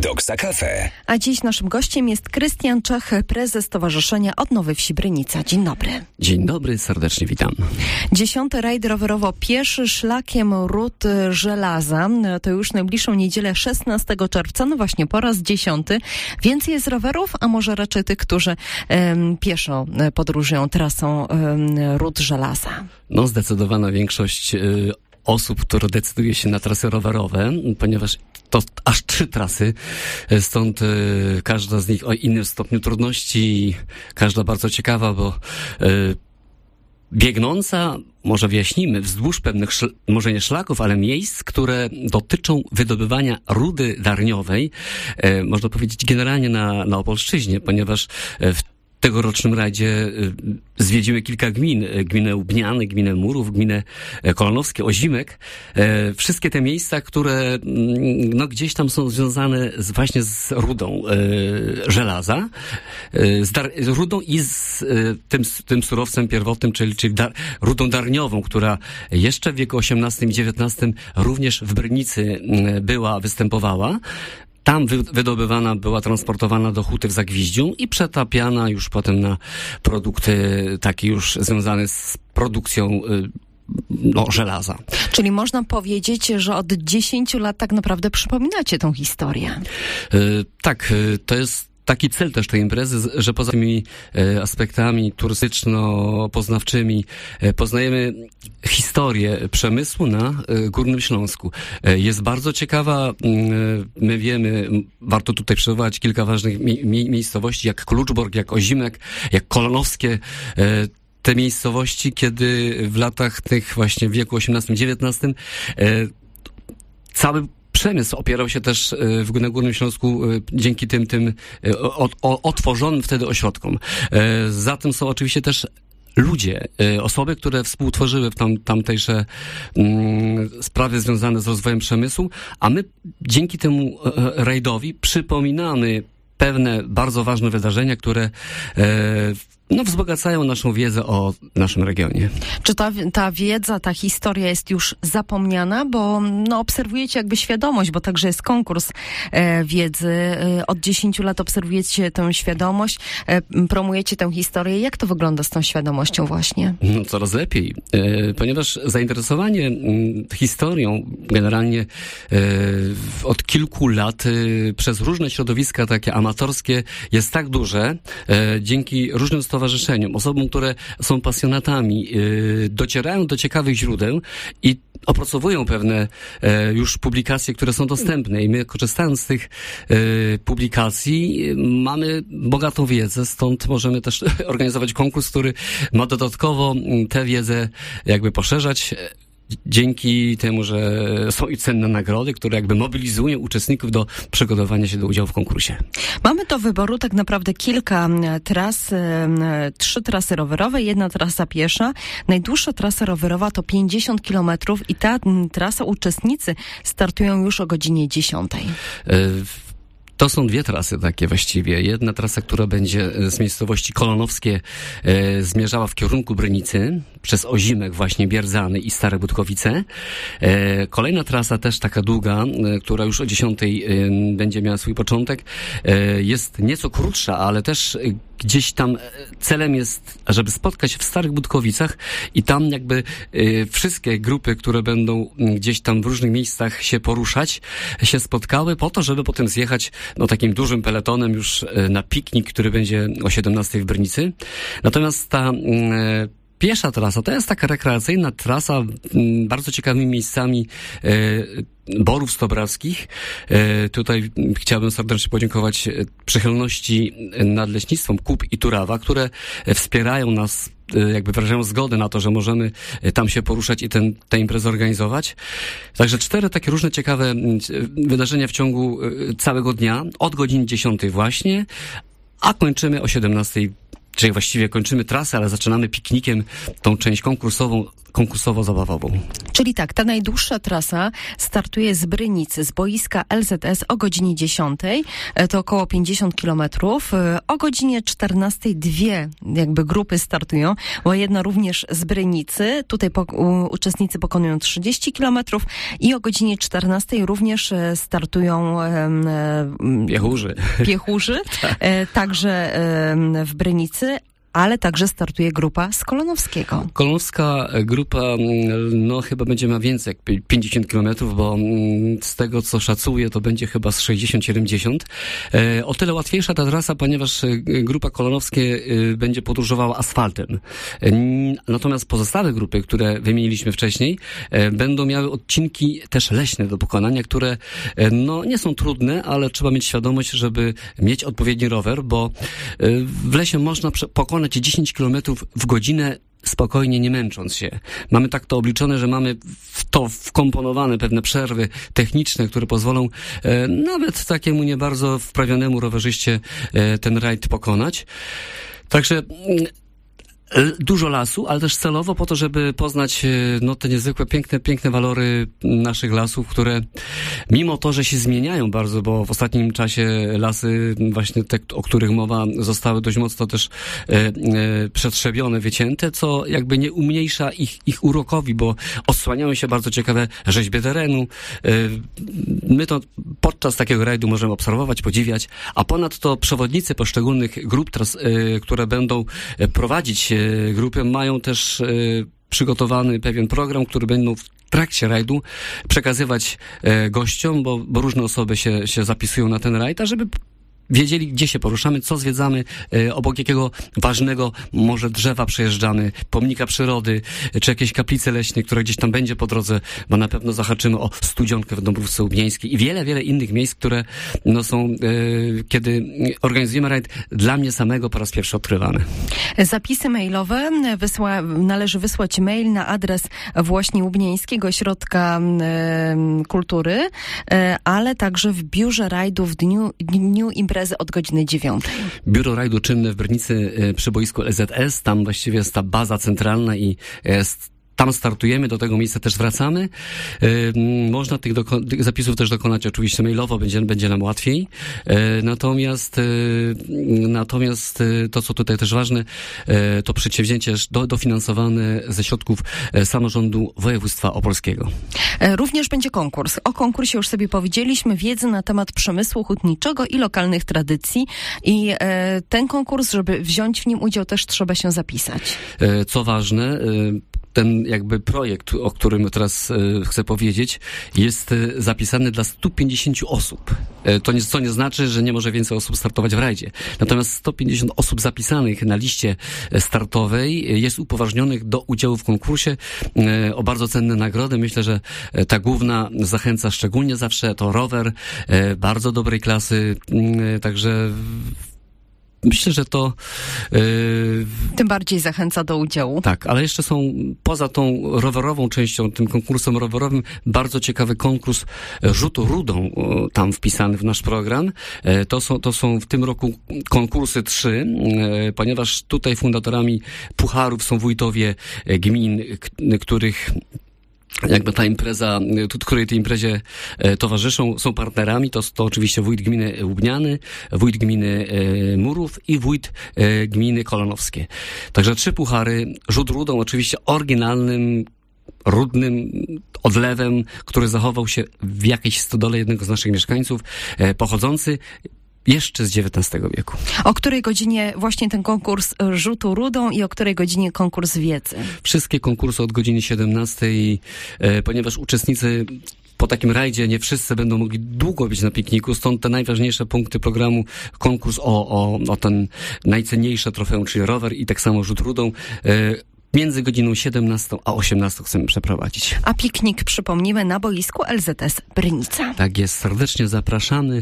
Doksa Cafe. A dziś naszym gościem jest Krystian Czech, prezes Stowarzyszenia Odnowy Wsi Brynica. Dzień dobry. Dzień dobry, serdecznie witam. 10. rajd rowerowo-pieszy szlakiem Ród Żelaza. To już najbliższą niedzielę 16 czerwca, no właśnie po raz 10. Więcej jest rowerów, a może raczej tych, którzy pieszo podróżują trasą Ród Żelaza? No, zdecydowana większość osób, które decyduje się na trasy rowerowe, ponieważ to aż 3 trasy, stąd każda z nich o innym stopniu trudności, każda bardzo ciekawa, bo biegnąca, może wyjaśnimy, wzdłuż pewnych, może nie szlaków, ale miejsc, które dotyczą wydobywania rudy darniowej, można powiedzieć generalnie na Opolszczyźnie, ponieważ w tegorocznym rajdzie zwiedzimy kilka gmin. Gminę Łubniany, gminę Murów, gminę Kolanowskie, Ozimek. Wszystkie te miejsca, które no, gdzieś tam są związane właśnie z rudą żelaza, z rudą i z tym surowcem pierwotnym, czyli rudą darniową, która jeszcze w wieku XVIII i XIX również w Brynicy występowała. Tam wydobywana była, transportowana do huty w Zagwiździu i przetapiana już potem na produkty takie już związane z produkcją żelaza. Czyli można powiedzieć, że od 10 lat tak naprawdę przypominacie tą historię. Tak, to jest taki cel też tej imprezy, że poza tymi aspektami turystyczno-poznawczymi poznajemy historię przemysłu na Górnym Śląsku. Jest bardzo ciekawa, my wiemy, warto tutaj przywołać kilka ważnych miejscowości, jak Kluczbork, jak Ozimek, jak Kolanowskie. Te miejscowości, kiedy w latach tych właśnie w wieku XVIII-XIX cały przemysł opierał się też na Górnym Śląsku dzięki tym otworzonym wtedy ośrodkom. Za tym są oczywiście też ludzie, osoby, które współtworzyły tamtejsze sprawy związane z rozwojem przemysłu, a my dzięki temu rajdowi przypominamy pewne bardzo ważne wydarzenia, które wzbogacają naszą wiedzę o naszym regionie. Czy ta wiedza, ta historia jest już zapomniana? Bo obserwujecie jakby świadomość, bo także jest konkurs wiedzy. Od 10 lat obserwujecie tę świadomość, promujecie tę historię. Jak to wygląda z tą świadomością właśnie? No, coraz lepiej, ponieważ zainteresowanie historią generalnie od kilku lat przez różne środowiska takie amatorskie jest tak duże, dzięki różnym stowarzyszeniom, osobom, które są pasjonatami, docierają do ciekawych źródeł i opracowują pewne już publikacje, które są dostępne i my, korzystając z tych publikacji, mamy bogatą wiedzę, stąd możemy też organizować konkurs, który ma dodatkowo tę wiedzę jakby poszerzać. Dzięki temu, że są i cenne nagrody, które jakby mobilizują uczestników do przygotowania się do udziału w konkursie. Mamy do wyboru tak naprawdę kilka tras, 3 trasy rowerowe, 1 trasa piesza. Najdłuższa trasa rowerowa to 50 kilometrów i ta trasa uczestnicy startują już o godzinie 10. To są 2 trasy takie właściwie. Jedna trasa, która będzie z miejscowości Kolanowskie zmierzała w kierunku Brynicy, przez Ozimek właśnie, Bierdzany i Stare Budkowice. Kolejna trasa też taka długa, która już o 10 będzie miała swój początek, jest nieco krótsza, ale też gdzieś tam celem jest, żeby spotkać się w Starych Budkowicach i tam jakby wszystkie grupy, które będą gdzieś tam w różnych miejscach się poruszać, się spotkały po to, żeby potem zjechać takim dużym peletonem już na piknik, który będzie o 17 w Brynicy. Natomiast ta piesza trasa to jest taka rekreacyjna trasa bardzo ciekawymi miejscami Borów Stobrawskich. Tutaj chciałbym serdecznie podziękować przychylności Nadleśnictwom Kup i Turawa, które wspierają nas, jakby wyrażają zgodę na to, że możemy tam się poruszać i tę imprezę organizować. Także 4 takie różne ciekawe wydarzenia w ciągu całego dnia, od godziny 10 właśnie, a kończymy o 17. Czyli właściwie kończymy trasę, ale zaczynamy piknikiem, tą część konkursową konkursowo-zabawową. Czyli tak, ta najdłuższa trasa startuje z Brynicy, z boiska LZS o godzinie 10, to około 50 kilometrów. O godzinie 14 dwie jakby grupy startują, bo jedna również z Brynicy. Tutaj uczestnicy pokonują 30 kilometrów i o godzinie 14 również startują Piechurzy, tak. Także w Brynicy, ale także startuje grupa z Kolonowskiego. Kolonowska grupa, chyba będzie miała więcej jak 50 kilometrów, bo z tego, co szacuję, to będzie chyba z 60-70. O tyle łatwiejsza ta trasa, ponieważ grupa Kolonowskie będzie podróżowała asfaltem. Natomiast pozostałe grupy, które wymieniliśmy wcześniej, będą miały odcinki też leśne do pokonania, które nie są trudne, ale trzeba mieć świadomość, żeby mieć odpowiedni rower, bo w lesie można pokonać 10 km w godzinę spokojnie, nie męcząc się. Mamy tak to obliczone, że mamy w to wkomponowane pewne przerwy techniczne, które pozwolą nawet takiemu nie bardzo wprawionemu rowerzyście ten rajd pokonać. Także dużo lasu, ale też celowo po to, żeby poznać te niezwykłe, piękne walory naszych lasów, które mimo to, że się zmieniają bardzo, bo w ostatnim czasie lasy, właśnie te, o których mowa, zostały dość mocno też przetrzebione, wycięte, co jakby nie umniejsza ich urokowi, bo odsłaniają się bardzo ciekawe rzeźby terenu. My to podczas takiego rajdu możemy obserwować, podziwiać, a ponadto przewodnicy poszczególnych grup, które będą prowadzić grupy, mają też przygotowany pewien program, który będą w trakcie rajdu przekazywać gościom, bo różne osoby się zapisują na ten rajd, a żeby wiedzieli, gdzie się poruszamy, co zwiedzamy, obok jakiego ważnego może drzewa przejeżdżamy, pomnika przyrody, czy jakieś kaplice leśne, które gdzieś tam będzie po drodze, bo na pewno zahaczymy o Studzionkę w Dąbrówce Łubieńskiej i wiele innych miejsc, które są, kiedy organizujemy rajd, dla mnie samego po raz pierwszy odkrywane. Zapisy mailowe należy wysłać mail na adres właśnie Łubieńskiego Ośrodka Kultury, ale także w biurze rajdu w dniu imprezy od godziny 9. Biuro rajdu czynne w Brynicy przy boisku LZS, tam właściwie jest ta baza centralna i tam startujemy, do tego miejsca też wracamy. Można tych zapisów też dokonać oczywiście mailowo, będzie nam łatwiej. Natomiast to, co tutaj też ważne, to przedsięwzięcie dofinansowane ze środków samorządu województwa opolskiego. Również będzie konkurs. O konkursie już sobie powiedzieliśmy, wiedzy na temat przemysłu hutniczego i lokalnych tradycji. I ten konkurs, żeby wziąć w nim udział, też trzeba się zapisać. Co ważne, ten jakby projekt, o którym teraz chcę powiedzieć, jest zapisany dla 150 osób. To nie znaczy, że nie może więcej osób startować w rajdzie. Natomiast 150 osób zapisanych na liście startowej jest upoważnionych do udziału w konkursie o bardzo cenne nagrody. Myślę, że ta główna zachęca szczególnie zawsze to rower bardzo dobrej klasy, także myślę, że to tym bardziej zachęca do udziału. Tak, ale jeszcze są poza tą rowerową częścią, tym konkursem rowerowym, bardzo ciekawy konkurs rzutu rudą tam wpisany w nasz program. To są w tym roku konkursy 3, ponieważ tutaj fundatorami pucharów są wójtowie gmin, których jakby ta impreza, której tej imprezie towarzyszą, są partnerami, to oczywiście wójt gminy Łubniany, wójt gminy Murów i wójt gminy Kolonowskie. Także 3 puchary, rzut rudą oczywiście oryginalnym, rudnym odlewem, który zachował się w jakiejś stodole jednego z naszych mieszkańców, pochodzący jeszcze z XIX wieku. O której godzinie właśnie ten konkurs rzutu rudą i o której godzinie konkurs wiedzy? Wszystkie konkursy od godziny 17, ponieważ uczestnicy po takim rajdzie nie wszyscy będą mogli długo być na pikniku, stąd te najważniejsze punkty programu, konkurs o ten najcenniejsze trofeum, czyli rower i tak samo rzut rudą. Między godziną 17 a 18 chcemy przeprowadzić. A piknik, przypomnimy, na boisku LZS Brynica. Tak jest, serdecznie zapraszamy.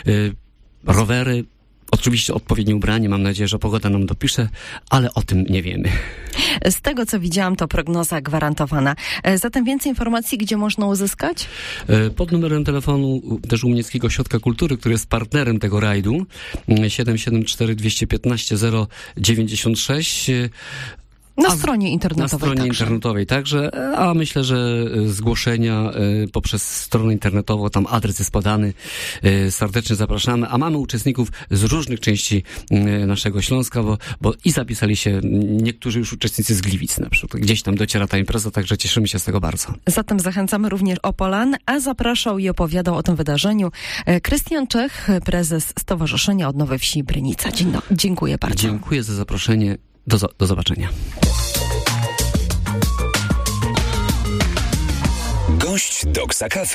Rowery, oczywiście odpowiednie ubranie, mam nadzieję, że pogoda nam dopisze, ale o tym nie wiemy. Z tego, co widziałam, to prognoza gwarantowana. Zatem więcej informacji, gdzie można uzyskać? Pod numerem telefonu też Łubieńskiego Ośrodka Kultury, który jest partnerem tego rajdu, 774 215 096. Na stronie internetowej także, a myślę, że zgłoszenia poprzez stronę internetową, tam adres jest podany, serdecznie zapraszamy, a mamy uczestników z różnych części naszego Śląska, bo i zapisali się niektórzy już uczestnicy z Gliwic na przykład, gdzieś tam dociera ta impreza, także cieszymy się z tego bardzo. Zatem zachęcamy również Opolan, a zapraszał i opowiadał o tym wydarzeniu Krystian Czech, prezes Stowarzyszenia Odnowy Wsi Brynica. Dziękuję bardzo. Dziękuję za zaproszenie. Do zobaczenia. Gość Doksa Cafe.